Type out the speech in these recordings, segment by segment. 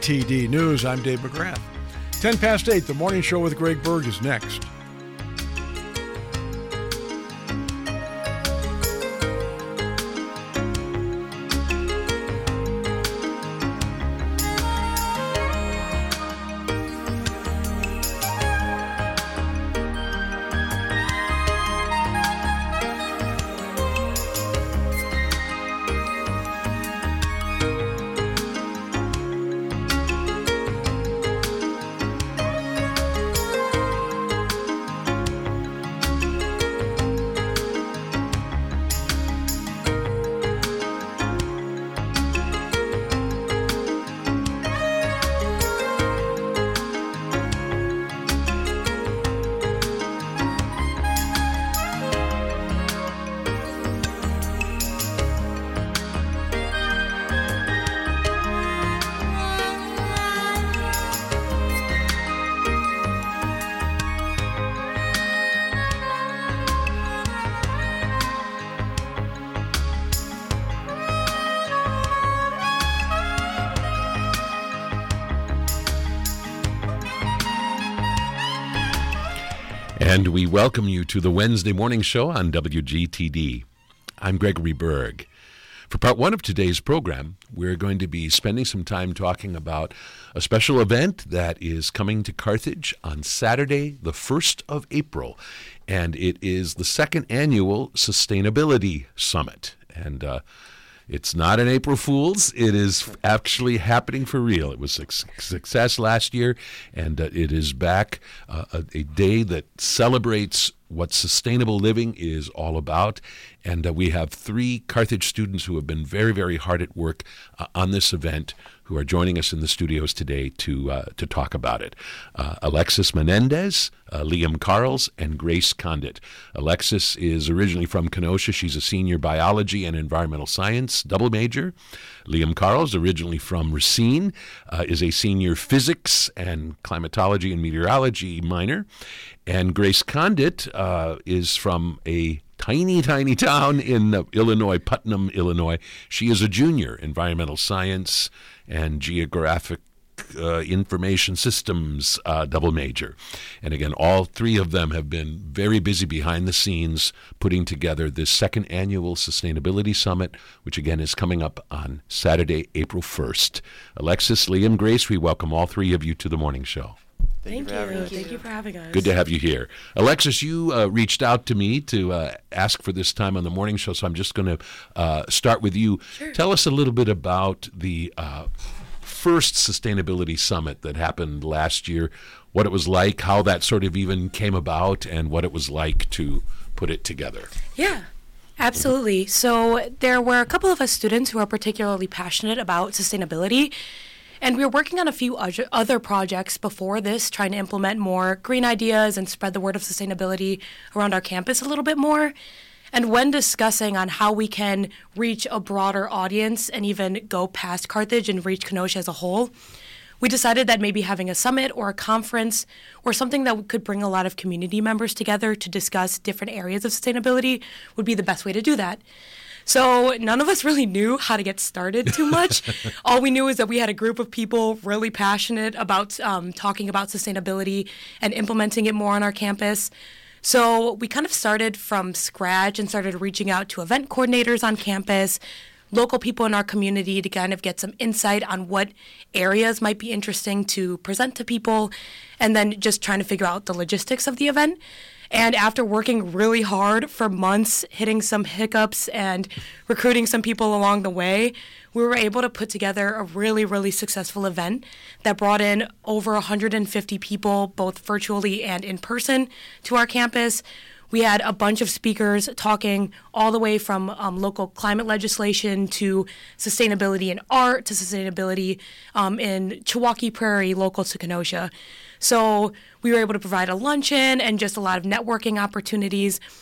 WGTD News, I'm Dave McGrath. 10 past 8, the morning show with Greg Berg is next. And we welcome you to the Wednesday morning show on WGTD. I'm Gregory Berg. For part one of today's program, we're going to be spending some time talking about a special event that is coming to Carthage on Saturday, the 1st of April. And it is the second annual Sustainability Summit. And it's not an April Fool's. It is actually happening for real. It was a success last year, and it is back a day that celebrates what sustainable living is all about. And we have three Carthage students who have been very, very hard at work on this event who are joining us in the studios today to talk about it. Alexis Menendez, Liam Carls, and Grace Condit. Alexis is originally from Kenosha. She's a senior biology and environmental science double major. Liam Carls, originally from Racine, is a senior physics and climatology and meteorology minor. And Grace Condit is from a tiny town in Illinois, Putnam, Illinois. She is a junior environmental science and geographic information systems double major. And again, all three of them have been very busy behind the scenes putting together this second annual Sustainability Summit, which again is coming up on Saturday, April 1st. Alexis, Liam, Grace, we welcome all three of you to the morning show. Thank you. Thank you for having us. Good to have you here. Alexis, you reached out to me to ask for this time on the morning show, so I'm just going to start with you. Sure. Tell us a little bit about the first Sustainability Summit that happened last year, what it was like, how that sort of even came about, and what it was like to put it together. Yeah. Absolutely. So there were a couple of us students who are particularly passionate about sustainability. And we were working on a few other projects before this, trying to implement more green ideas and spread the word of sustainability around our campus a little bit more. And when discussing on how we can reach a broader audience and even go past Carthage and reach Kenosha as a whole, we decided that maybe having a summit or a conference or something that could bring a lot of community members together to discuss different areas of sustainability would be the best way to do that. So none of us really knew how to get started too much. All we knew is that we had a group of people really passionate about talking about sustainability and implementing it more on our campus. So we kind of started from scratch and started reaching out to event coordinators on campus, local people in our community to kind of get some insight on what areas might be interesting to present to people, and then just trying to figure out the logistics of the event. And after working really hard for months, hitting some hiccups and recruiting some people along the way, we were able to put together a really, really successful event that brought in over 150 people, both virtually and in person, to our campus. We had a bunch of speakers talking all the way from local climate legislation to sustainability in art to sustainability in Chilwaukee Prairie, local to Kenosha. So we were able to provide a luncheon and just a lot of networking opportunities.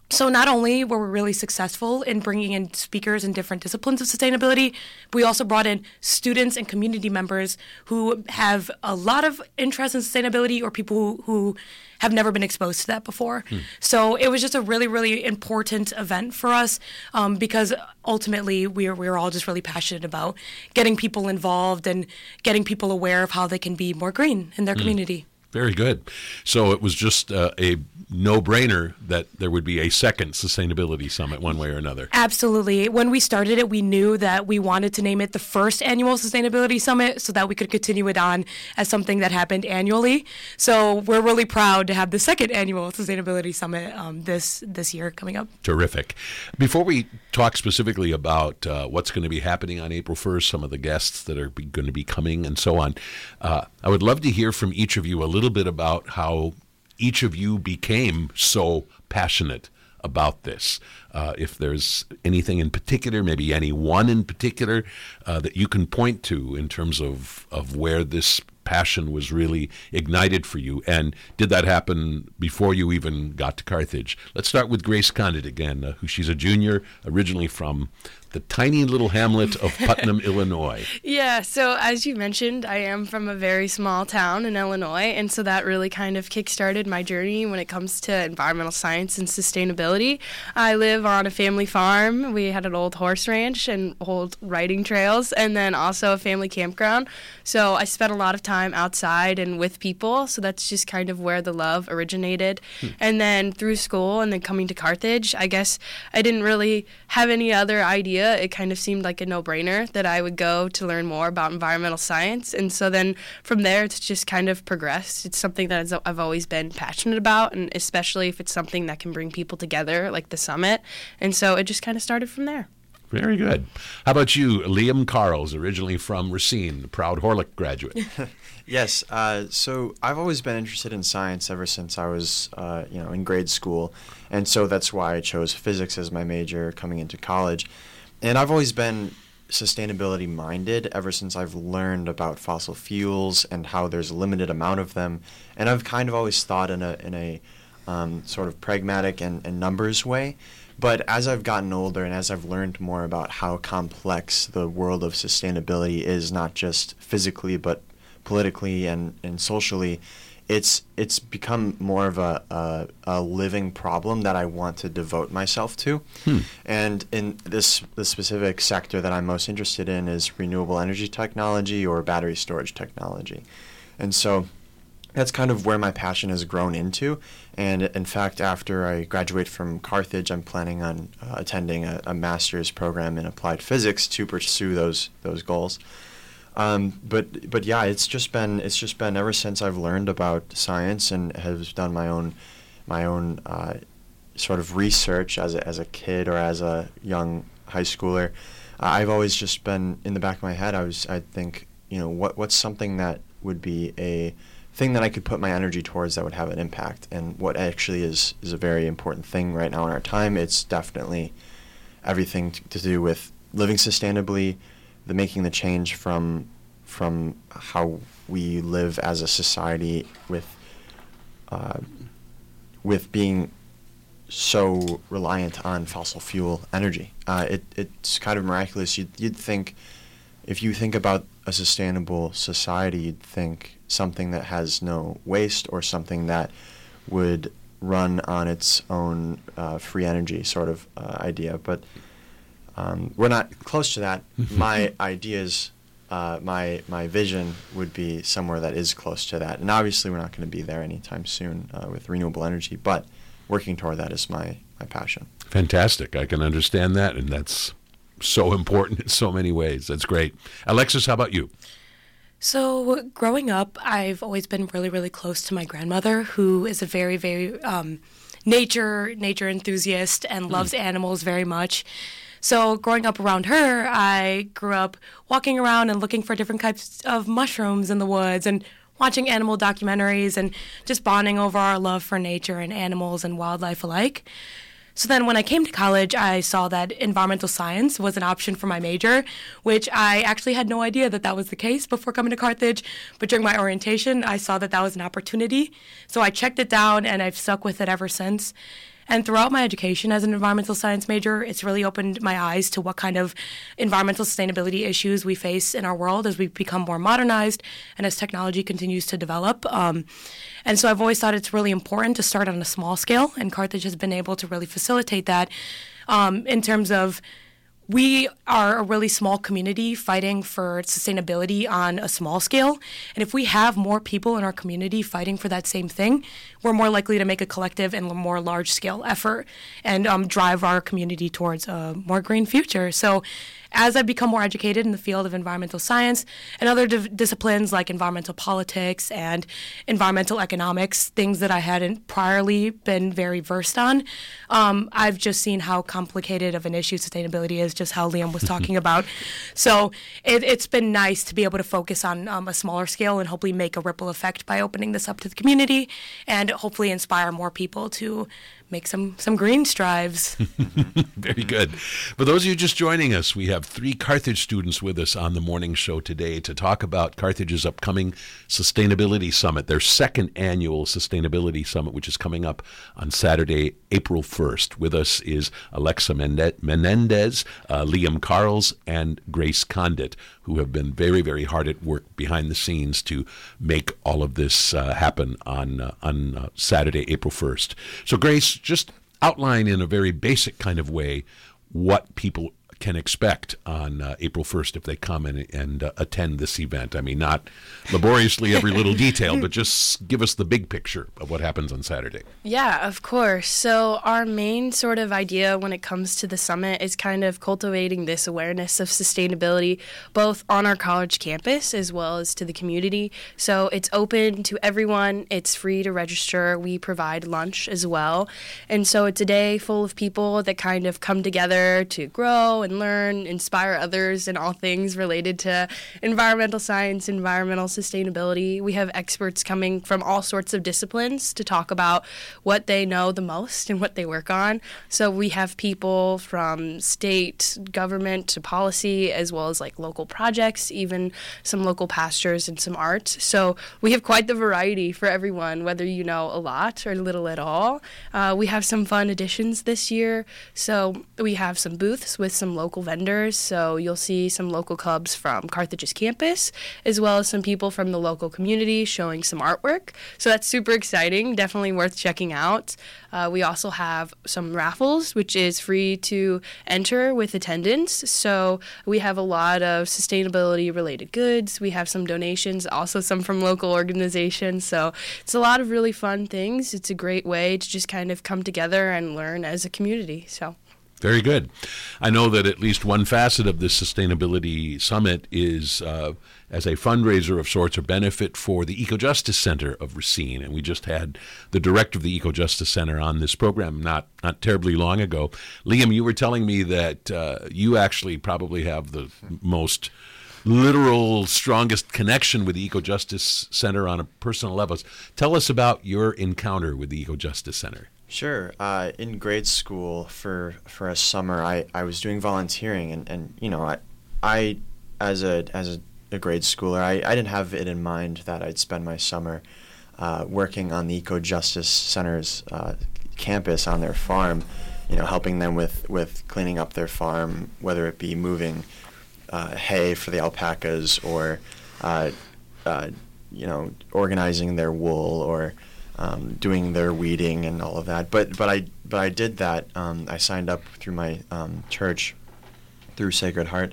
So not only were we really successful in bringing in speakers in different disciplines of sustainability, we also brought in students and community members who have a lot of interest in sustainability or people who have never been exposed to that before. So it was just a really, really important event for us because ultimately we were all just really passionate about getting people involved and getting people aware of how they can be more green in their community. Very good. So it was just a no-brainer that there would be a second sustainability summit one way or another. Absolutely. When we started it, we knew that we wanted to name it the first annual Sustainability Summit so that we could continue it on as something that happened annually. So we're really proud to have the second annual Sustainability Summit this year coming up. Terrific. Before we talk specifically about what's going to be happening on April 1st, some of the guests that are going to be coming and so on, I would love to hear from each of you a little bit about how each of you became so passionate about this. If there's anything in particular, maybe any one in particular that you can point to in terms of where this passion was really ignited for you. And did that happen before you even got to Carthage? Let's start with Grace Condit again, who she's a junior, originally from the tiny little hamlet of Putnam, Illinois. Yeah, so as you mentioned, I am from a very small town in Illinois, and so that really kind of kickstarted my journey when it comes to environmental science and sustainability. I live on a family farm. We had an old horse ranch and old riding trails, and then also a family campground. So I spent a lot of time outside and with people, so that's just kind of where the love originated. And then through school and then coming to Carthage, I guess I didn't really have any other idea. It kind of seemed like a no-brainer that I would go to learn more about environmental science. And so then from there, it's just kind of progressed. It's something that I've always been passionate about, and especially if it's something that can bring people together, like the summit. And so it just kind of started from there. Very good. How about you, Liam Carls, originally from Racine, a proud Horlick graduate? Yes. So I've always been interested in science ever since I was, in grade school, and so that's why I chose physics as my major coming into college. And I've always been sustainability minded ever since I've learned about fossil fuels and how there's a limited amount of them. And I've kind of always thought in a sort of pragmatic and numbers way. But as I've gotten older and as I've learned more about how complex the world of sustainability is, not just physically but politically and socially, it's become more of a living problem that I want to devote myself to. And in the specific sector that I'm most interested in is renewable energy technology or battery storage technology. And so that's kind of where my passion has grown into. And in fact, after I graduate from Carthage, I'm planning on attending a master's program in applied physics to pursue those goals. But yeah, it's just been ever since I've learned about science and have done my own sort of research as a kid or as a young high schooler. I've always just been in the back of my head. I think, what's something that would be a thing that I could put my energy towards that would have an impact, and what actually is a very important thing right now in our time. It's definitely everything to do with living sustainably, making the change from how we live as a society with being so reliant on fossil fuel energy. It's kind of miraculous. You'd think, if you think about a sustainable society, you'd think something that has no waste or something that would run on its own free energy sort of idea. But we're not close to that. My ideas, my vision would be somewhere that is close to that. And obviously we're not going to be there anytime soon with renewable energy, but working toward that is my passion. Fantastic. I can understand that, and that's so important in so many ways. That's great. Alexis, how about you? So growing up, I've always been really, really close to my grandmother, who is a very, very nature enthusiast and loves animals very much. So growing up around her, I grew up walking around and looking for different types of mushrooms in the woods and watching animal documentaries and just bonding over our love for nature and animals and wildlife alike. So then when I came to college, I saw that environmental science was an option for my major, which I actually had no idea that was the case before coming to Carthage. But during my orientation, I saw that was an opportunity. So I checked it down, and I've stuck with it ever since. And throughout my education as an environmental science major, it's really opened my eyes to what kind of environmental sustainability issues we face in our world as we become more modernized and as technology continues to develop. And so I've always thought it's really important to start on a small scale, and Carthage has been able to really facilitate that in terms of we are a really small community fighting for sustainability on a small scale. And if we have more people in our community fighting for that same thing, we're more likely to make a collective and more large-scale effort and drive our community towards a more green future. So as I've become more educated in the field of environmental science and other disciplines like environmental politics and environmental economics, things that I hadn't priorly been very versed on, I've just seen how complicated of an issue sustainability is, just how Liam was talking about. So it's been nice to be able to focus on a smaller scale and hopefully make a ripple effect by opening this up to the community and hopefully inspire more people to make some green strives. Very good. For those of you just joining us, we have 3 Carthage students with us on the morning show today to talk about Carthage's upcoming Sustainability Summit, their 2nd annual Sustainability Summit, which is coming up on Saturday, April 1st. With us is Alexa Menendez, Liam Carls, and Grace Condit, who have been very, very hard at work behind the scenes to make all of this happen on Saturday, April 1st. So, Grace, just outline in a very basic kind of way what people can expect on April 1st if they come and attend this event. I mean, not laboriously every little detail, but just give us the big picture of what happens on Saturday. Yeah, of course. So our main sort of idea when it comes to the summit is kind of cultivating this awareness of sustainability, both on our college campus as well as to the community. So it's open to everyone. It's free to register. We provide lunch as well. And so it's a day full of people that kind of come together to grow and learn, inspire others in all things related to environmental science, environmental sustainability. We have experts coming from all sorts of disciplines to talk about what they know the most and what they work on. So we have people from state government to policy, as well as like local projects, even some local pastors and some art. So we have quite the variety for everyone, whether you know a lot or little at all. We have some fun additions this year. So we have some booths with some local vendors, so you'll see some local clubs from Carthage's campus, as well as some people from the local community showing some artwork. So that's super exciting, definitely worth checking out. We also have some raffles, which is free to enter with attendance. So we have a lot of sustainability-related goods. We have some donations, also some from local organizations. So it's a lot of really fun things. It's a great way to just kind of come together and learn as a community. So. Very good. I know that at least one facet of this Sustainability Summit is as a fundraiser of sorts or benefit for the Eco-Justice Center of Racine. And we just had the director of the Eco-Justice Center on this program not terribly long ago. Liam, you were telling me that you actually probably have the most literal, strongest connection with the Eco-Justice Center on a personal level. Tell us about your encounter with the Eco-Justice Center. Sure. In grade school for a summer, I was doing volunteering, and you know, I as a grade schooler, I didn't have it in mind that I'd spend my summer working on the Eco-Justice Center's campus on their farm, you know, helping them with cleaning up their farm, whether it be moving hay for the alpacas or you know, organizing their wool or doing their weeding and all of that. But I did that. I signed up through my church, through Sacred Heart,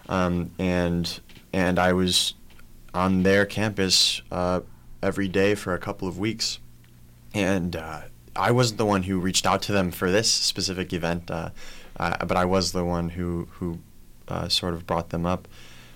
and I was on their campus every day for a couple of weeks. And I wasn't the one who reached out to them for this specific event, but I was the one who sort of brought them up.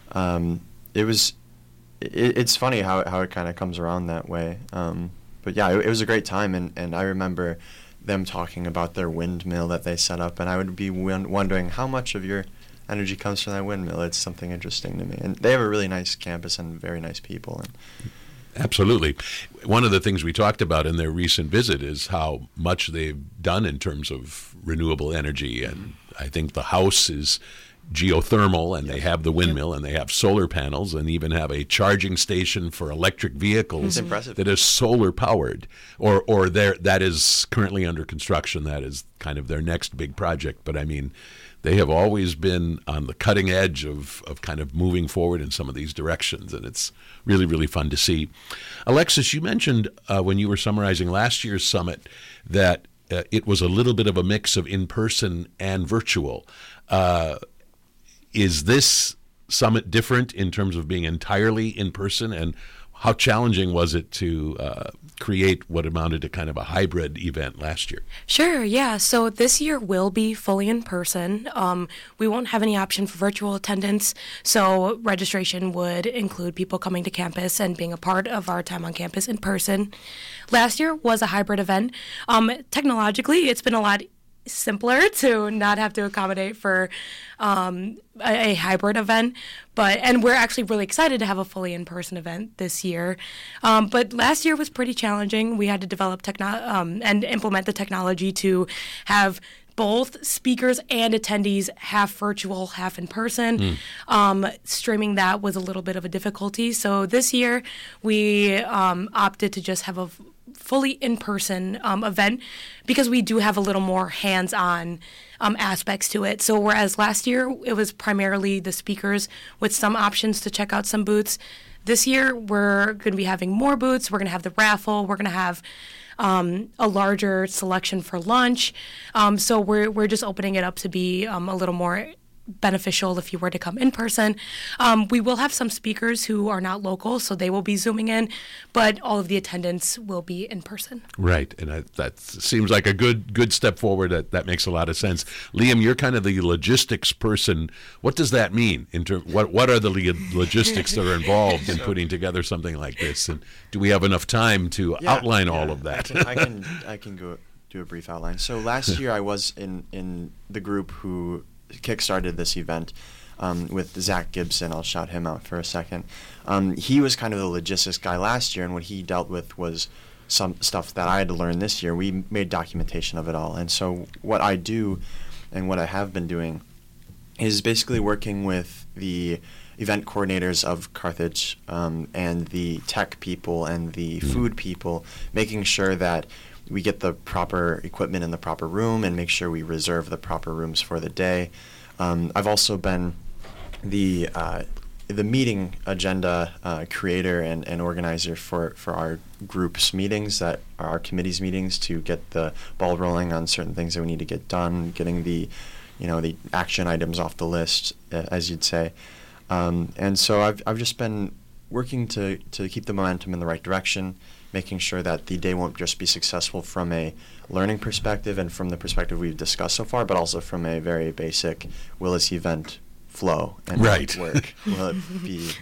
It's funny how it kind of comes around that way. But yeah, it was a great time, and I remember them talking about their windmill that they set up, and I would be wondering how much of your energy comes from that windmill. It's something interesting to me. And they have a really nice campus and very nice people. Absolutely. One of the things we talked about in their recent visit is how much they've done in terms of renewable energy, and I think the house is geothermal, and they have the windmill, and they have solar panels, and even have a charging station for electric vehicles that is solar powered, or that is currently under construction. That is kind of their next big project. But I mean, they have always been on the cutting edge of kind of moving forward in some of these directions, and it's really, really fun to see. Alexis, you mentioned when you were summarizing last year's summit that it was a little bit of a mix of in-person and virtual. Is this summit different in terms of being entirely in person, and how challenging was it to create what amounted to kind of a hybrid event last year? Sure, yeah. So this year will be fully in person. We won't have any option for virtual attendance, so registration would include people coming to campus and being a part of our time on campus in person. Last year was a hybrid event. Technologically, it's been a lot simpler to not have to accommodate for a hybrid event, and we're actually really excited to have a fully in-person event this year. But last year was pretty challenging. We had to develop and implement the technology to have both speakers and attendees half virtual, half in person. Streaming that was a little bit of a difficulty. So this year we opted to just have a fully in-person event because we do have a little more hands-on aspects to it. So whereas last year it was primarily the speakers with some options to check out some booths, this year we're going to be having more booths. We're going to have the raffle. We're going to have a larger selection for lunch. So we're just opening it up to be a little more beneficial if you were to come in person. We will have some speakers who are not local, so they will be Zooming in, but all of the attendance will be in person. Right, and that seems like a good step forward. That makes a lot of sense. Liam, you're kind of the logistics person. What does that mean? What are the logistics that are involved in putting together something like this? And do we have enough time to outline all of that? I can go do a brief outline. So last year I was in the group who kickstarted this event with Zach Gibson. I'll shout him out for a second. He was kind of the logistics guy last year, and what he dealt with was some stuff that I had to learn this year. We made documentation of it all. And so what I do and what I have been doing is basically working with the event coordinators of Carthage and the tech people and the food people, making sure that we get the proper equipment in the proper room and make sure we reserve the proper rooms for the day. I've also been the meeting agenda creator and organizer for our group's meetings, that are our committee's meetings, to get the ball rolling on certain things that we need to get done, getting the action items off the list, as you'd say. And so I've just been working to keep the momentum in the right direction, making sure that the day won't just be successful from a learning perspective and from the perspective we've discussed so far, but also from a very basic, will this event flow and right. work? Will it be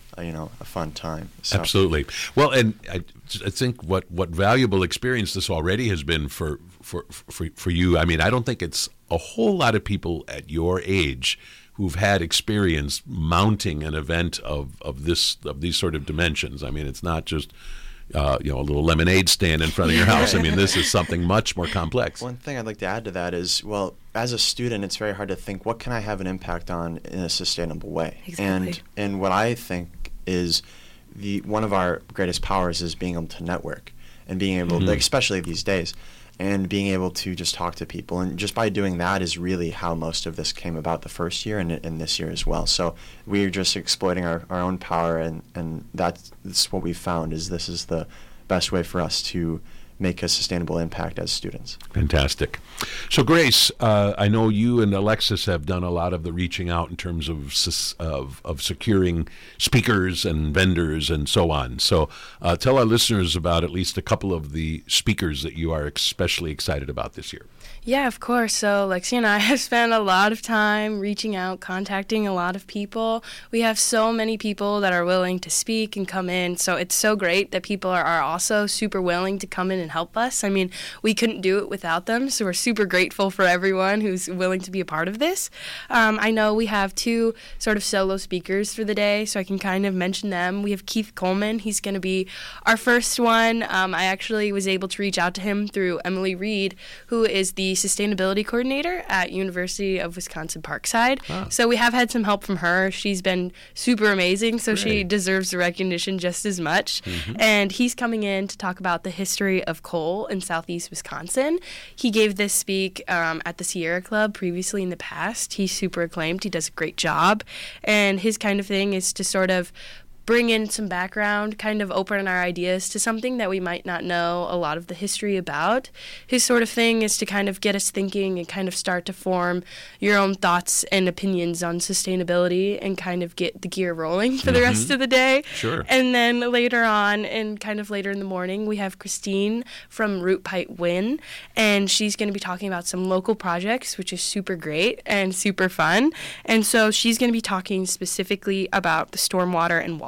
a fun time? So. Absolutely. Well, and I think what valuable experience this already has been for you. I mean, I don't think it's a whole lot of people at your age who've had experience mounting an event of these sort of dimensions. I mean, it's not just a little lemonade stand in front of your house. I mean, this is something much more complex. One thing I'd like to add to that is, well, as a student, it's very hard to think, what can I have an impact on in a sustainable way? Exactly. And what I think is one of our greatest powers is being able to network and being able, especially these days, and being able to just talk to people. And just by doing that is really how most of this came about the first year and this year as well. So we're just exploiting our own power, and that's what we found, is this is the best way for us to make a sustainable impact as students. Fantastic. So Grace, I know you and Alexis have done a lot of the reaching out in terms of securing speakers and vendors and so on. So tell our listeners about at least a couple of the speakers that you are especially excited about this year. Yeah, of course. So Lexi and I have spent a lot of time reaching out, contacting a lot of people. We have so many people that are willing to speak and come in. So it's so great that people are also super willing to come in and help us. I mean, we couldn't do it without them, so we're super grateful for everyone who's willing to be a part of this. I know we have 2 sort of solo speakers for the day, so I can kind of mention them. We have Keith Coleman. He's going to be our first one. I actually was able to reach out to him through Emily Reed, who is the sustainability coordinator at University of Wisconsin Parkside. Oh. So we have had some help from her. She's been super amazing, so she Great. deserves the recognition just as much. And he's coming in to talk about the history of coal in southeast Wisconsin. He gave this speak at the Sierra Club previously in the past. He's super acclaimed. He does a great job. And his kind of thing is to sort of bring in some background, kind of open our ideas to something that we might not know a lot of the history about. His sort of thing is to kind of get us thinking and kind of start to form your own thoughts and opinions on sustainability and kind of get the gear rolling for the rest of the day. Sure. And then later on, and kind of later in the morning, we have Christine from Root Pipe Win, and she's going to be talking about some local projects, which is super great and super fun. And so she's going to be talking specifically about the stormwater and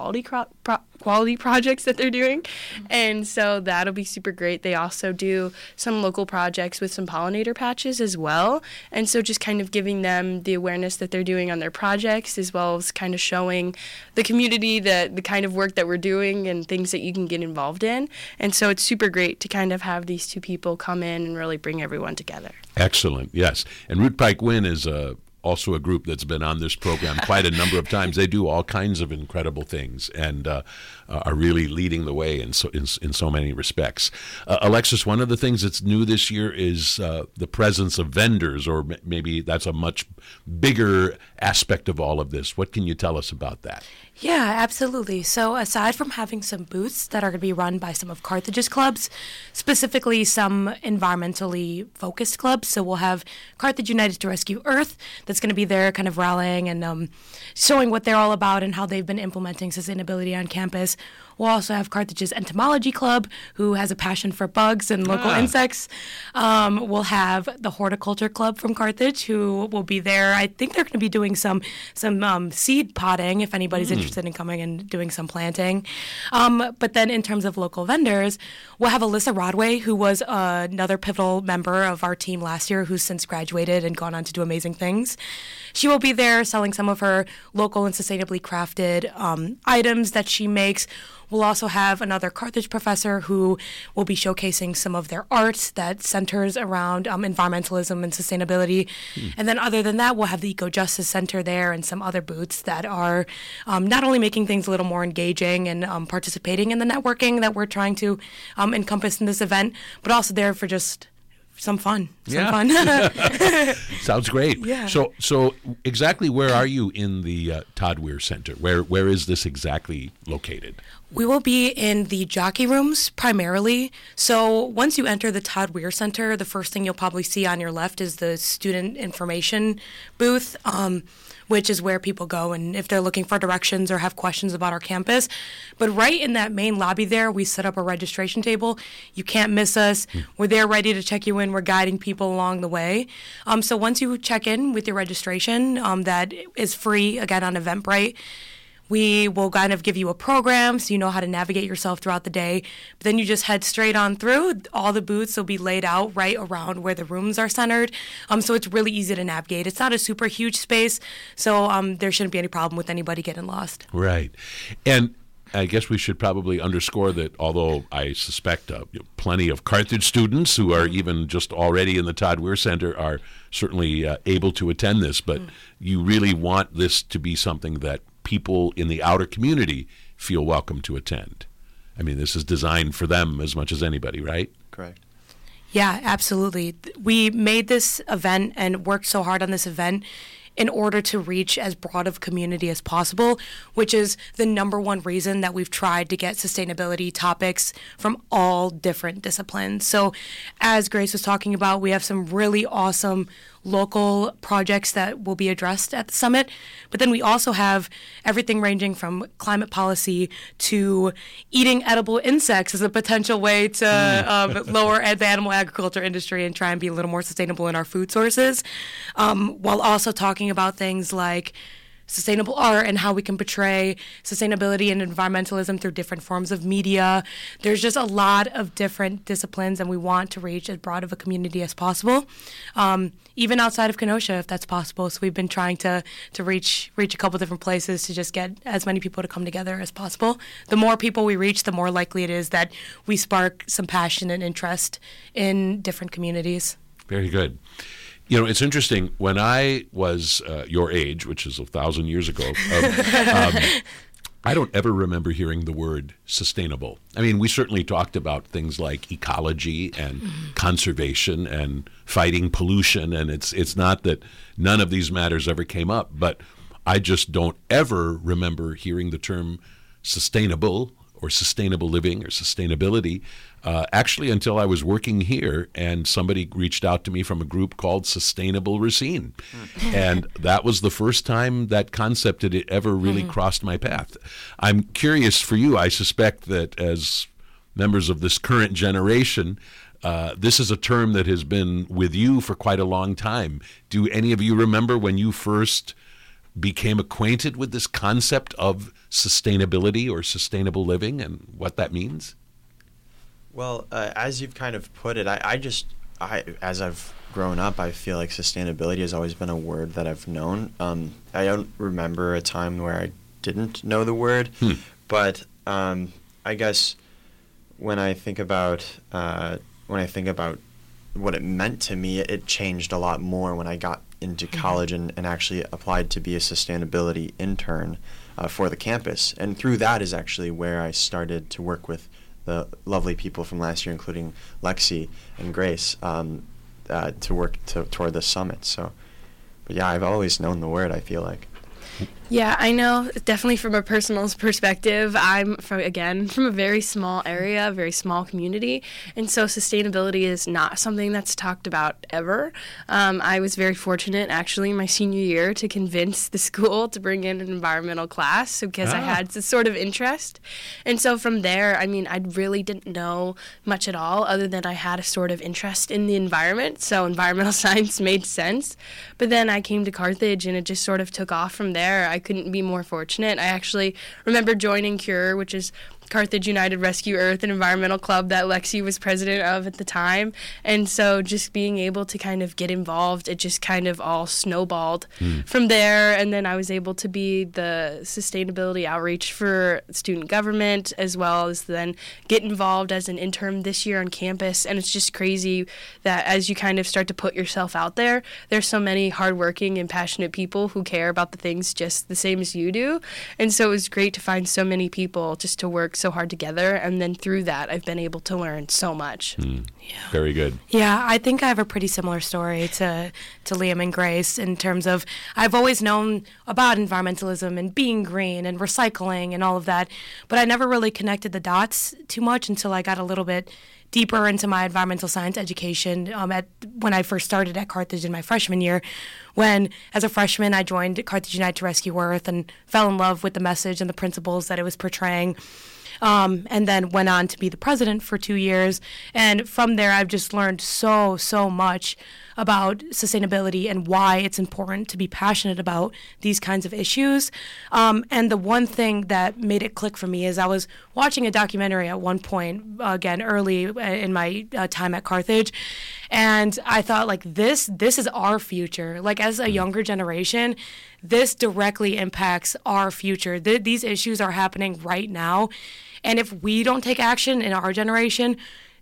quality projects that they're doing. And so that'll be super great. They also do some local projects with some pollinator patches as well. And so just kind of giving them the awareness that they're doing on their projects, as well as kind of showing the community the kind of work that we're doing and things that you can get involved in. And so it's super great to kind of have these 2 people come in and really bring everyone together. Excellent, yes. And Root Pike Win is also a group that's been on this program quite a number of times. They do all kinds of incredible things and are really leading the way in so many respects. Alexis, one of the things that's new this year is the presence of vendors, or maybe that's a much bigger aspect of all of this. What can you tell us about that? Yeah, absolutely. So aside from having some booths that are going to be run by some of Carthage's clubs, specifically some environmentally focused clubs, so we'll have Carthage United to Rescue Earth that's going to be there kind of rallying and showing what they're all about and how they've been implementing sustainability on campus. We'll also have Carthage's Entomology Club, who has a passion for bugs and local insects. We'll have the Horticulture Club from Carthage, who will be there. I think they're going to be doing some seed potting, if anybody's interested in coming and doing some planting. But then in terms of local vendors, we'll have Alyssa Rodway, who was another pivotal member of our team last year, who's since graduated and gone on to do amazing things. She will be there selling some of her local and sustainably crafted items that she makes. We'll also have another Carthage professor who will be showcasing some of their art that centers around environmentalism and sustainability. And then other than that, we'll have the Eco Justice Center there and some other booths that are not only making things a little more engaging and participating in the networking that we're trying to encompass in this event, but also there for just some fun. Sounds great. Yeah. So exactly where are you in the Todd Weir Center? Where is this exactly located? We will be in the jockey rooms primarily. So once you enter the Todd Weir Center, the first thing you'll probably see on your left is the student information booth, which is where people go and if they're looking for directions or have questions about our campus. But right in that main lobby there, we set up a registration table. You can't miss us. We're there ready to check you in. We're guiding people along the way. So once you check in with your registration, that is free, again, on Eventbrite, we will kind of give you a program so you know how to navigate yourself throughout the day. But then you just head straight on through. All the booths will be laid out right around where the rooms are centered. So it's really easy to navigate. It's not a super huge space, so there shouldn't be any problem with anybody getting lost. Right. And I guess we should probably underscore that although I suspect plenty of Carthage students who are even just already in the Todd Weir Center are certainly able to attend this, but you really want this to be something that people in the outer community feel welcome to attend. I mean, this is designed for them as much as anybody, right? Correct. Yeah, absolutely. We made this event and worked so hard on this event in order to reach as broad of a community as possible, which is the number one reason that we've tried to get sustainability topics from all different disciplines. So as Grace was talking about, we have some really awesome local projects that will be addressed at the summit, but then we also have everything ranging from climate policy to eating edible insects as a potential way to lower the animal agriculture industry and try and be a little more sustainable in our food sources, while also talking about things like sustainable art and how we can portray sustainability and environmentalism through different forms of media. There's just a lot of different disciplines, and we want to reach as broad of a community as possible, even outside of Kenosha, if that's possible. So we've been trying to reach a couple different places to just get as many people to come together as possible. The more people we reach, the more likely it is that we spark some passion and interest in different communities. Very good. You know, it's interesting. When I was your age, which is 1,000 years ago, I don't ever remember hearing the word sustainable. I mean, we certainly talked about things like ecology and conservation and fighting pollution, and it's not that none of these matters ever came up, but I just don't ever remember hearing the term sustainable or sustainable living or sustainability, actually until I was working here and somebody reached out to me from a group called Sustainable Racine. And that was the first time that concept had ever really crossed my path. I'm curious for you, I suspect that as members of this current generation, this is a term that has been with you for quite a long time. Do any of you remember when you first became acquainted with this concept of sustainability or sustainable living and what that means? Well, as you've kind of put it, I as I've grown up, I feel like sustainability has always been a word that I've known. I don't remember a time where I didn't know the word, but I guess when I think about what it meant to me, it changed a lot more when I got into college and actually applied to be a sustainability intern for the campus. And through that is actually where I started to work with the lovely people from last year, including Lexi and Grace, to work toward the summit. So, but yeah, I've always known the word, I feel like. Yeah, I know. Definitely from a personal perspective, I'm from a very small area, a very small community, and so sustainability is not something that's talked about ever. I was very fortunate, actually, my senior year to convince the school to bring in an environmental class because I had this sort of interest. And so from there, I mean, I really didn't know much at all other than I had a sort of interest in the environment, so environmental science made sense. But then I came to Carthage, and it just sort of took off from there. I couldn't be more fortunate. I actually remember joining CURE, which is Carthage United Rescue Earth, an environmental club that Lexi was president of at the time. And so just being able to kind of get involved, it just kind of all snowballed from there. And then I was able to be the sustainability outreach for student government, as well as then get involved as an intern this year on campus. And it's just crazy that as you kind of start to put yourself out there, there's so many hardworking and passionate people who care about the things just the same as you do. And so it was great to find so many people just to work so hard together, and then through that I've been able to learn so much. Very good. Yeah, I think I have a pretty similar story to Liam and Grace in terms of I've always known about environmentalism and being green and recycling and all of that, but I never really connected the dots too much until I got a little bit deeper into my environmental science education when I first started at Carthage in my freshman year, when as a freshman I joined Carthage United to Rescue Earth and fell in love with the message and the principles that it was portraying. And then went on to be the president for 2 years. And from there, I've just learned so much about sustainability and why it's important to be passionate about these kinds of issues. And the one thing that made it click for me is I was watching a documentary at one point, again, early in my time at Carthage, and I thought, like, this is our future. Like, as a younger generation, this directly impacts our future. These issues are happening right now. And if we don't take action in our generation,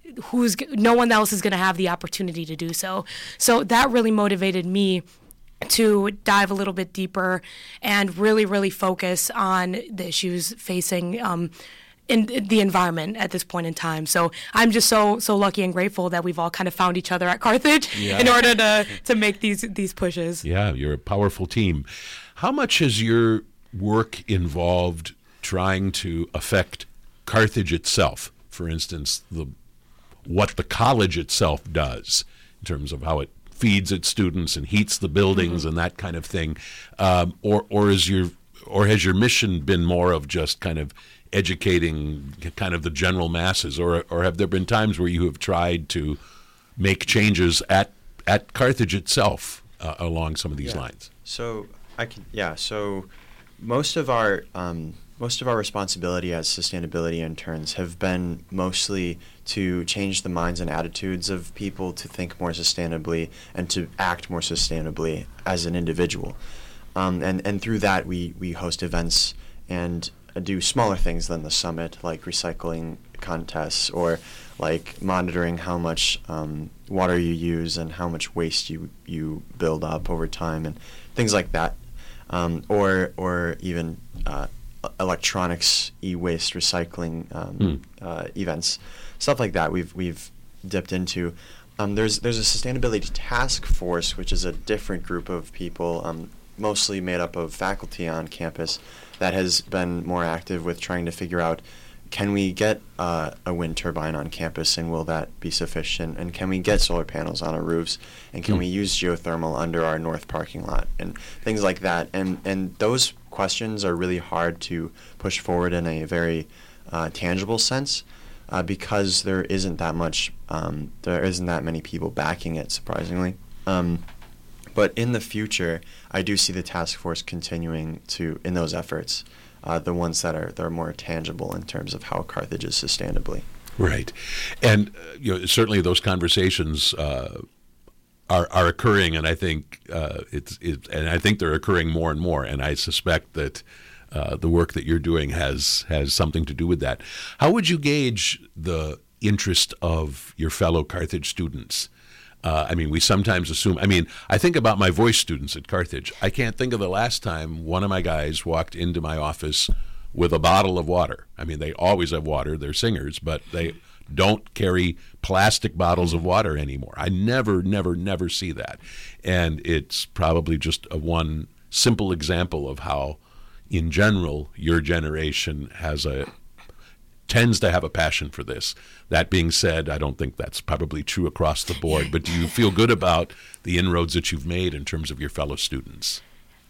no one else is going to have the opportunity to do so. So that really motivated me to dive a little bit deeper and really focus on the issues facing in the environment at this point in time. So I'm just so lucky and grateful that we've all kind of found each other at Carthage in order to make these pushes. Yeah, you're a powerful team. How much has your work involved trying to affect Carthage itself? For instance, what the college itself does in terms of how it feeds its students and heats the buildings and that kind of thing, or has your mission been more of just kind of educating kind of the general masses, or have there been times where you have tried to make changes at Carthage itself along some of these lines? So Yeah. So most of our responsibility as sustainability interns have been mostly to change the minds and attitudes of people to think more sustainably and to act more sustainably as an individual. And through that, we host events and do smaller things than the summit, like recycling contests or like monitoring how much water you use and how much waste you build up over time and things like that, or even electronics e-waste recycling events, stuff like that. We've dipped into. There's a sustainability task force, which is a different group of people, mostly made up of faculty on campus, that has been more active with trying to figure out, can we get a wind turbine on campus, and will that be sufficient? And can we get solar panels on our roofs? And can we use geothermal under our north parking lot? And things like that. And those questions are really hard to push forward in a very tangible sense because there isn't that many people backing it, surprisingly. But in the future, I do see the task force continuing in those efforts. The ones that are more tangible in terms of how Carthage is sustainably. Right, and certainly those conversations are occurring, and I think I think they're occurring more and more. And I suspect that the work that you're doing has something to do with that. How would you gauge the interest of your fellow Carthage students? We sometimes assume, I think about my voice students at Carthage. I can't think of the last time one of my guys walked into my office with a bottle of water. They always have water. They're singers, but they don't carry plastic bottles of water anymore. I never see that. And it's probably just one simple example of how, in general, your generation tends to have a passion for this. That being said, I don't think that's probably true across the board, but do you feel good about the inroads that you've made in terms of your fellow students?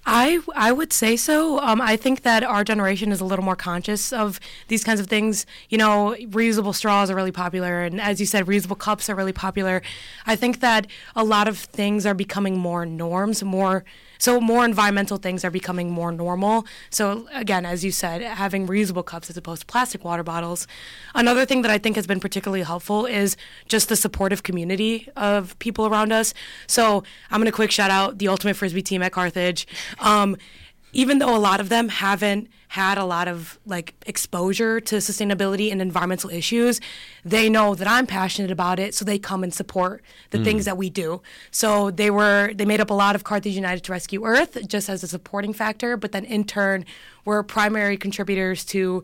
I would say so. I think that our generation is a little more conscious of these kinds of things. Reusable straws are really popular, and as you said, reusable cups are really popular. I think that a lot of things are becoming more norms, more environmental things are becoming more normal. So again, as you said, having reusable cups as opposed to plastic water bottles. Another thing that I think has been particularly helpful is just the supportive community of people around us. So I'm going to quick shout out the Ultimate Frisbee team at Carthage. Even though a lot of them haven't had a lot of exposure to sustainability and environmental issues, they know that I'm passionate about it, so they come and support the things that we do. So they made up a lot of Carthage United to Rescue Earth just as a supporting factor, but then in turn were primary contributors to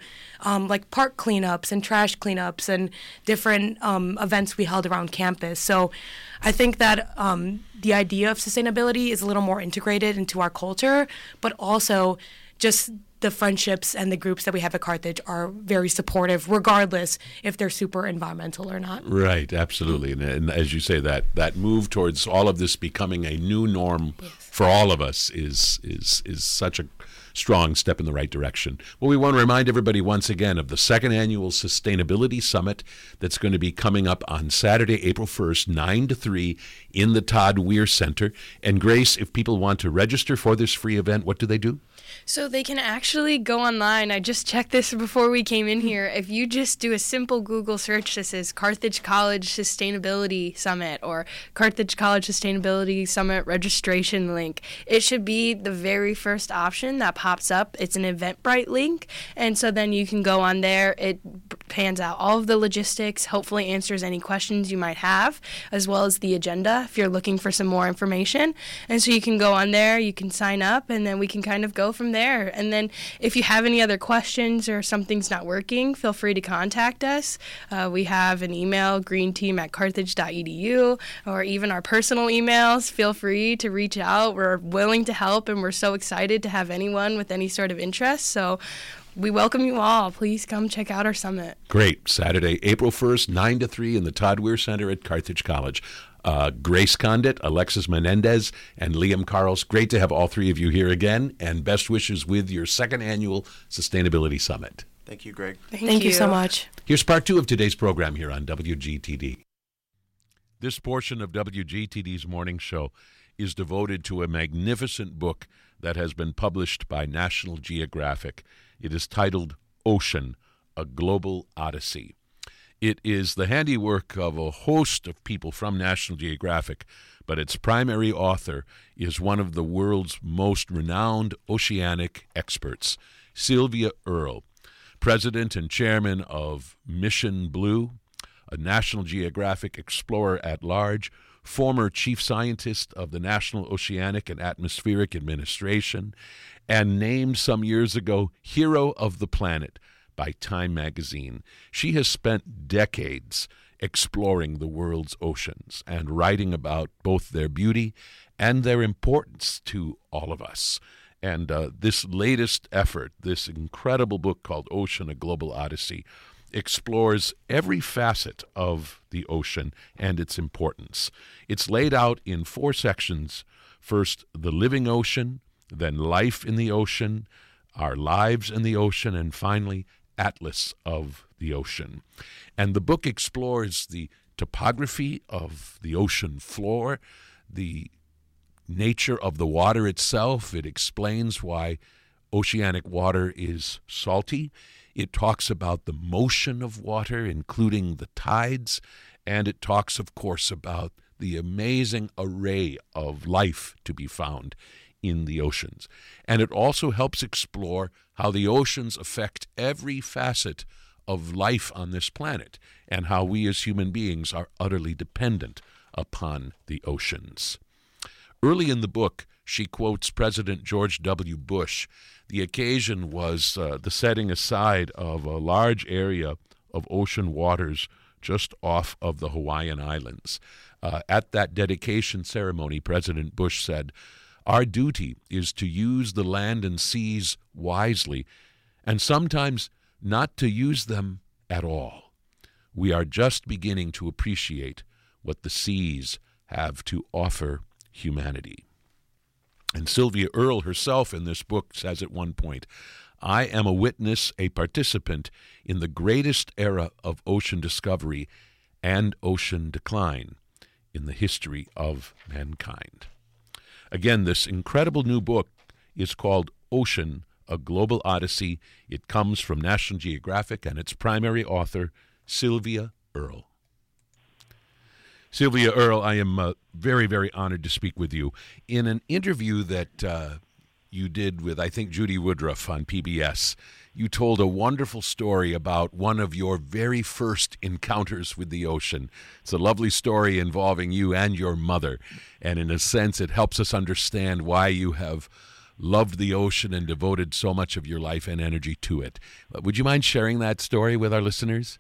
park cleanups and trash cleanups and different events we held around campus. So I think that the idea of sustainability is a little more integrated into our culture, but also just the friendships and the groups that we have at Carthage are very supportive, regardless if they're super environmental or not. Right, absolutely. And as you say, that move towards all of this becoming a new norm for all of us is such a strong step in the right direction. Well, we want to remind everybody once again of the second annual Sustainability Summit that's going to be coming up on Saturday, April 1st, 9 to 3 in the Todd Weir Center. And Grace, if people want to register for this free event, what do they do? So they can actually go online. I just checked this before we came in here. If you just do a simple Google search, this is Carthage College Sustainability Summit or Carthage College Sustainability Summit registration link. It should be the very first option that pops up. It's an Eventbrite link, and so then you can go on there. It pans out all of the logistics, hopefully answers any questions you might have, as well as the agenda if you're looking for some more information. And so you can go on there, you can sign up, and then we can kind of go from there. And then if you have any other questions or something's not working, feel free to contact us. We have an email, greenteam@carthage.edu, or even our personal emails. Feel free to reach out. We're willing to help, and we're so excited to have anyone with any sort of interest. So we welcome you all. Please come check out our summit. Great. Saturday, April 1st, 9 to 3 in the Todd Weir Center at Carthage College. Grace Condit, Alexis Menendez, and Liam Carls. Great to have all three of you here again, and best wishes with your second annual Sustainability Summit. Thank you, Greg. Thank you so much. Here's part 2 of today's program here on WGTD. This portion of WGTD's morning show is devoted to a magnificent book that has been published by National Geographic. It is titled Ocean, A Global Odyssey. It is the handiwork of a host of people from National Geographic, but its primary author is one of the world's most renowned oceanic experts, Sylvia Earle, president and chairman of Mission Blue, a National Geographic explorer at large, former chief scientist of the National Oceanic and Atmospheric Administration, and named some years ago Hero of the Planet by Time magazine. She has spent decades exploring the world's oceans and writing about both their beauty and their importance to all of us. And this latest effort, this incredible book called Ocean, A Global Odyssey, explores every facet of the ocean and its importance. It's laid out in 4 sections. First, the living ocean, then life in the ocean, our lives in the ocean, and finally, Atlas of the Ocean. And the book explores the topography of the ocean floor, the nature of the water itself. It explains why oceanic water is salty. It talks about the motion of water, including the tides, and it talks, of course, about the amazing array of life to be found in the oceans. And it also helps explore how the oceans affect every facet of life on this planet and how we as human beings are utterly dependent upon the oceans. Early in the book, she quotes President George W. Bush. The occasion was the setting aside of a large area of ocean waters just off of the Hawaiian Islands. At that dedication ceremony, President Bush said, "Our duty is to use the land and seas wisely, and sometimes not to use them at all. We are just beginning to appreciate what the seas have to offer humanity." And Sylvia Earle herself in this book says at one point, "I am a witness, a participant in the greatest era of ocean discovery and ocean decline in the history of mankind." Again, this incredible new book is called Ocean, A Global Odyssey. It comes from National Geographic and its primary author, Sylvia Earle. Sylvia Earle, I am very, very honored to speak with you. In an interview that you did with, I think, Judy Woodruff on PBS, you told a wonderful story about one of your very first encounters with the ocean. It's a lovely story involving you and your mother, and in a sense it helps us understand why you have loved the ocean and devoted so much of your life and energy to it. Would you mind sharing that story with our listeners?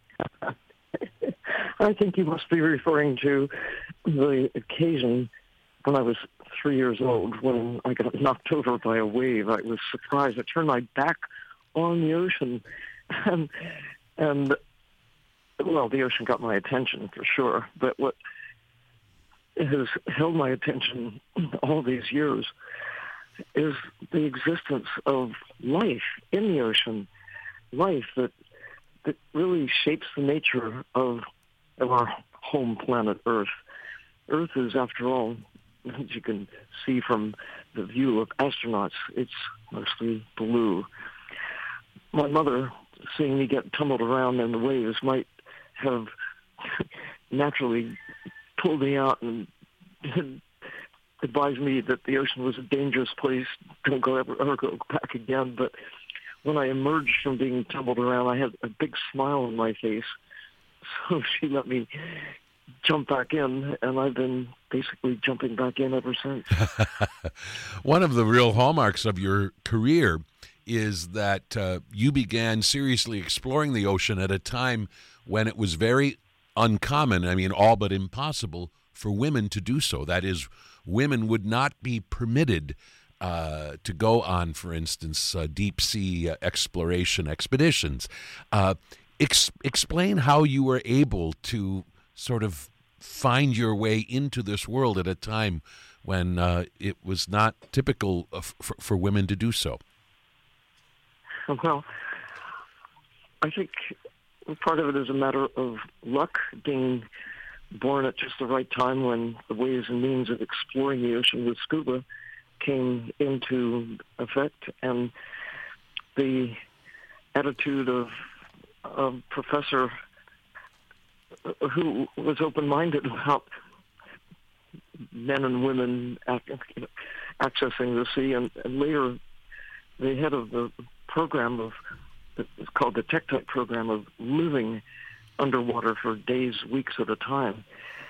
I think you must be referring to the occasion when I was 3 years old when I got knocked over by a wave. I was surprised. I turned my back on the ocean, and well, the ocean got my attention for sure. But what has held my attention all these years is the existence of life in the ocean, life that really shapes the nature of our home planet Earth. Earth is, after all, as you can see from the view of astronauts, it's mostly blue. My mother, seeing me get tumbled around in the waves, might have naturally pulled me out and advised me that the ocean was a dangerous place, don't ever go back again. But when I emerged from being tumbled around, I had a big smile on my face. So she let me jump back in, and I've been basically jumping back in ever since. One of the real hallmarks of your career is that you began seriously exploring the ocean at a time when it was very uncommon, I mean, all but impossible for women to do so. That is, women would not be permitted to go on, for instance, deep-sea exploration expeditions. Explain how you were able to sort of find your way into this world at a time when it was not typical for women to do so. Well, I think part of it is a matter of luck, being born at just the right time when the ways and means of exploring the ocean with scuba came into effect, and the attitude of a professor who was open-minded about men and women accessing the sea, and later the head of the program it's called the TechTech program of living underwater for days, weeks at a time.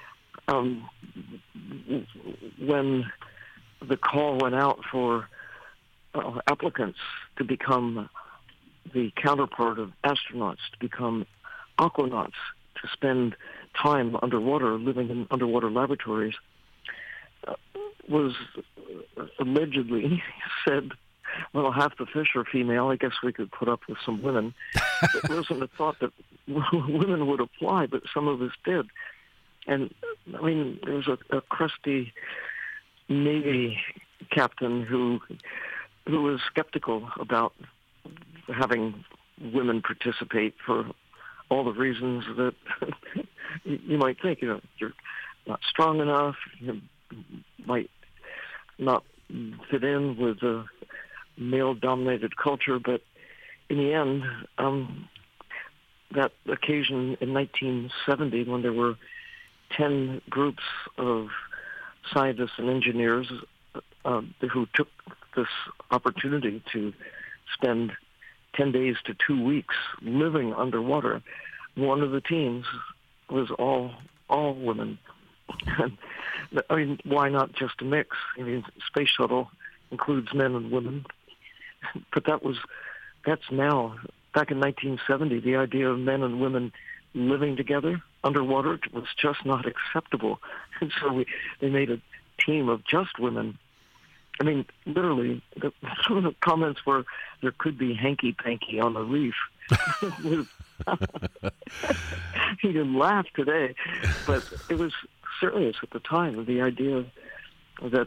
When the call went out for applicants to become the counterpart of astronauts, to become aquanauts, to spend time underwater, living in underwater laboratories, was allegedly said, well, half the fish are female. I guess we could put up with some women. It wasn't a thought that women would apply, but some of us did. And, I mean, there was a crusty Navy captain who was skeptical about having women participate for all the reasons that you might think. You know, you're not strong enough, you might not fit in with the male-dominated culture, but in the end, that occasion in 1970 when there were 10 groups of scientists and engineers who took this opportunity to spend 10 days to 2 weeks living underwater. One of the teams was all women. I mean, why not just a mix? I mean, Space Shuttle includes men and women, but that's now. Back in 1970, the idea of men and women living together underwater was just not acceptable, and so they made a team of just women. I mean, literally, some of the comments were there could be hanky-panky on the reef. You can laugh today, but it was serious at the time. The idea that,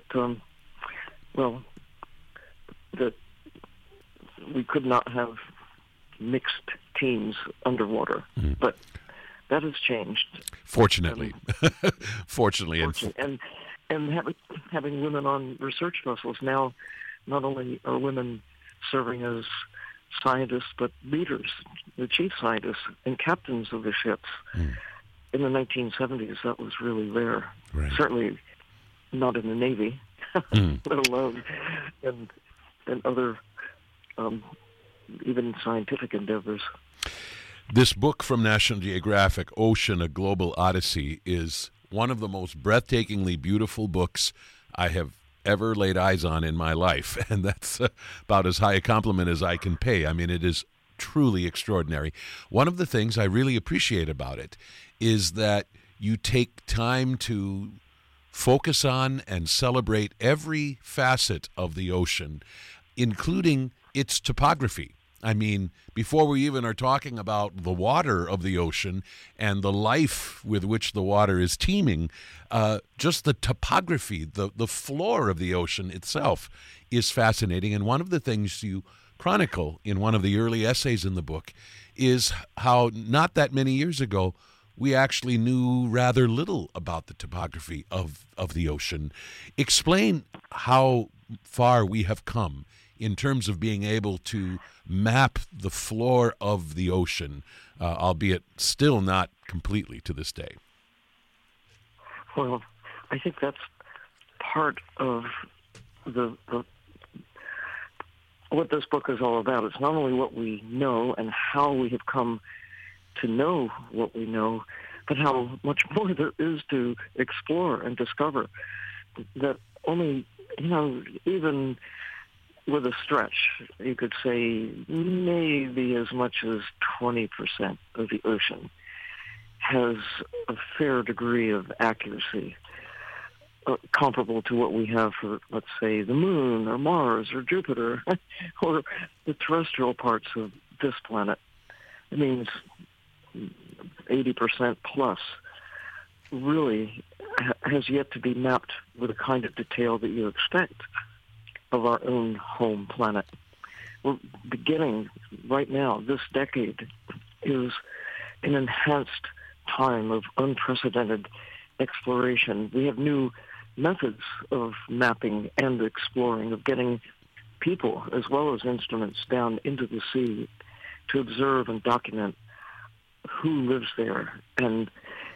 that we could not have mixed teams underwater, but that has changed. Fortunately, fortunately, and having women on research vessels now, not only are women serving as scientists, but leaders, the chief scientists and captains of the ships. In the 1970s, that was really rare. Right. Certainly not in the Navy, let alone in other even scientific endeavors. This book from National Geographic, Ocean, A Global Odyssey, is one of the most breathtakingly beautiful books I have ever laid eyes on in my life, and that's about as high a compliment as I can pay. I mean, it is truly extraordinary. One of the things I really appreciate about it is that you take time to focus on and celebrate every facet of the ocean, including its topography. I mean, before we even are talking about the water of the ocean and the life with which the water is teeming, just the topography, the floor of the ocean itself is fascinating. And one of the things you chronicle in one of the early essays in the book is how not that many years ago we actually knew rather little about the topography of the ocean. Explain how far we have come in terms of being able to map the floor of the ocean, albeit still not completely to this day. Well, I think that's part of what this book is all about. It's not only what we know and how we have come to know what we know, but how much more there is to explore and discover. That only, even with a stretch, you could say maybe as much as 20% of the ocean has a fair degree of accuracy, comparable to what we have for, let's say, the Moon or Mars or Jupiter or the terrestrial parts of this planet. It means 80% plus really has yet to be mapped with the kind of detail that you expect of our own home planet. We're beginning right now. This decade is an enhanced time of unprecedented exploration. We have new methods of mapping and exploring, of getting people as well as instruments down into the sea to observe and document who lives there, and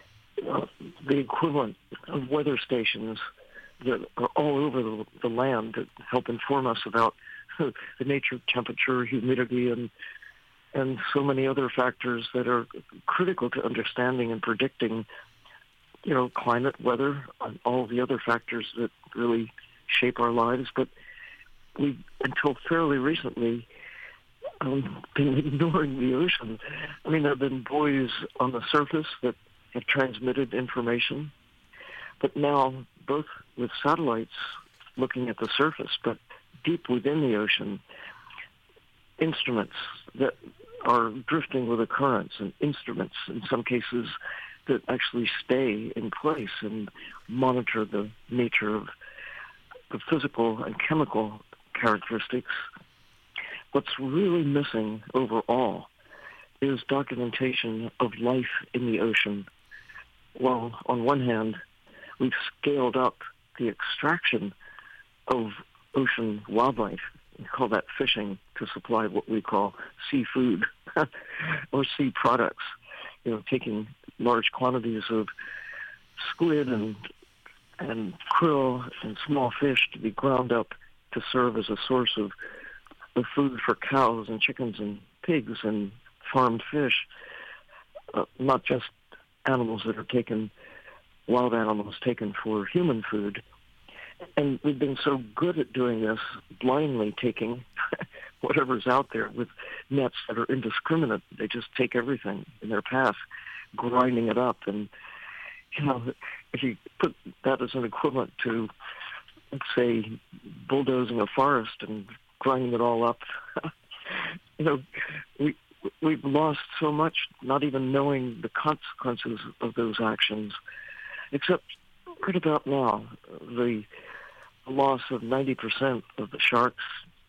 the equivalent of weather stations that are all over the land that help inform us about the nature of temperature, humidity, and so many other factors that are critical to understanding and predicting, climate, weather, and all the other factors that really shape our lives. But we, until fairly recently, been ignoring the ocean. I mean, there have been buoys on the surface that have transmitted information, but now, both with satellites looking at the surface, but deep within the ocean, instruments that are drifting with the currents, and instruments, in some cases, that actually stay in place and monitor the nature of the physical and chemical characteristics. What's really missing overall is documentation of life in the ocean. Well, on one hand, we've scaled up the extraction of ocean wildlife. We call that fishing, to supply what we call seafood or sea products. Taking large quantities of squid and krill and small fish to be ground up to serve as a source of food for cows and chickens and pigs and farmed fish, not just animals that are taken, wild animals taken for human food. And we've been so good at doing this, blindly taking whatever's out there with nets that are indiscriminate. They just take everything in their path, grinding it up. And, if you put that as an equivalent to, let's say, bulldozing a forest and grinding it all up, we've lost so much, not even knowing the consequences of those actions, except right about now, the loss of 90% of the sharks,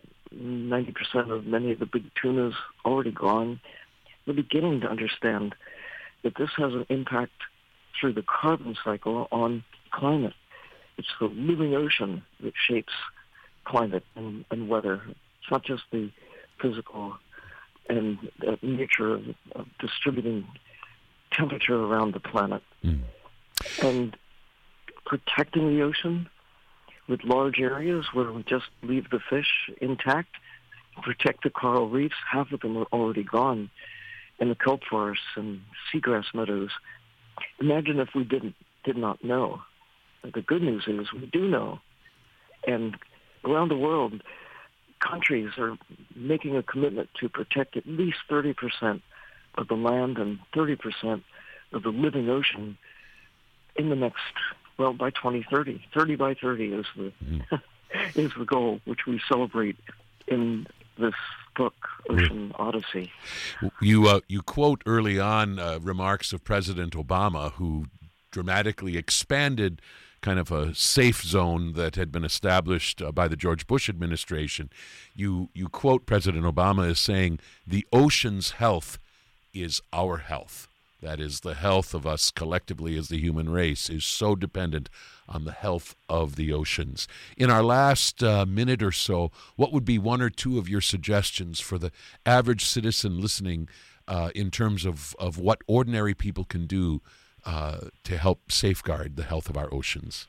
90% of many of the big tunas already gone. We're beginning to understand that this has an impact through the carbon cycle on climate. It's the living ocean that shapes climate and weather. It's not just the physical and nature of distributing temperature around the planet. And protecting the ocean with large areas where we just leave the fish intact, protect the coral reefs. Half of them are already gone, and the kelp forests and seagrass meadows. Imagine if we did not know. The good news is we do know. And around the world, countries are making a commitment to protect at least 30% of the land and 30% of the living ocean in the next, by 2030. 30 by 30 is the goal, which we celebrate in this book, Ocean Odyssey. You quote early on remarks of President Obama, who dramatically expanded kind of a safe zone that had been established by the George Bush administration. You quote President Obama as saying, "The ocean's health is our health." That is, the health of us collectively as the human race is so dependent on the health of the oceans. In our last minute or so, what would be one or two of your suggestions for the average citizen listening in terms of what ordinary people can do to help safeguard the health of our oceans?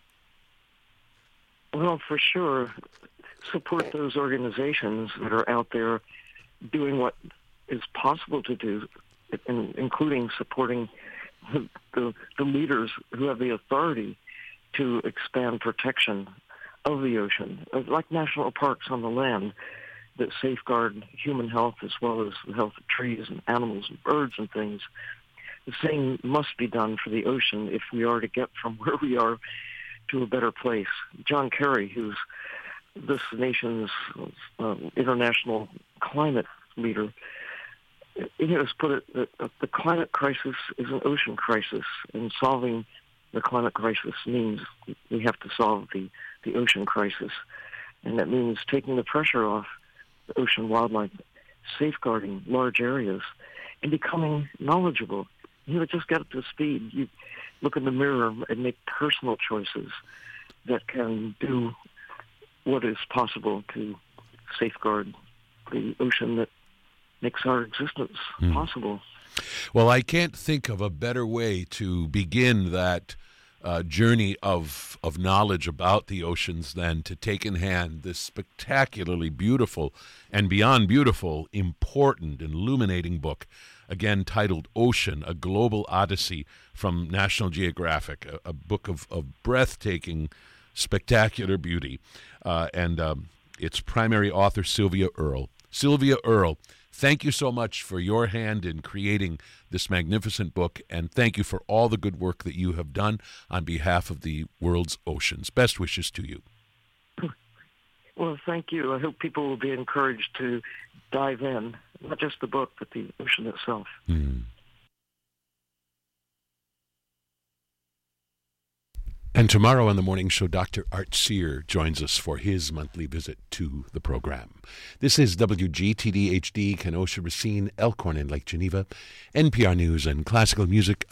Well, for sure, support those organizations that are out there doing what is possible to do, including supporting the leaders who have the authority to expand protection of the ocean, like national parks on the land that safeguard human health as well as the health of trees and animals and birds and things. The same must be done for the ocean if we are to get from where we are to a better place. John Kerry, who's this nation's international climate leader, he has put it that the climate crisis is an ocean crisis, and solving the climate crisis means we have to solve the ocean crisis. And that means taking the pressure off the ocean wildlife, safeguarding large areas, and becoming knowledgeable. Just get up to speed. You look in the mirror and make personal choices that can do what is possible to safeguard the ocean that makes our existence possible. Well, I can't think of a better way to begin that journey of knowledge about the oceans than to take in hand this spectacularly beautiful and beyond beautiful, important, illuminating book, again titled Ocean, A Global Odyssey from National Geographic, a book of breathtaking, spectacular beauty. And its primary author, Sylvia Earle. Sylvia Earle, thank you so much for your hand in creating this magnificent book, and thank you for all the good work that you have done on behalf of the world's oceans. Best wishes to you. Well, thank you. I hope people will be encouraged to dive in, not just the book, but the ocean itself. And tomorrow on the morning show, Dr. Art Sear joins us for his monthly visit to the program. This is WGTD HD, Kenosha, Racine, Elkhorn, and Lake Geneva, NPR News and classical music.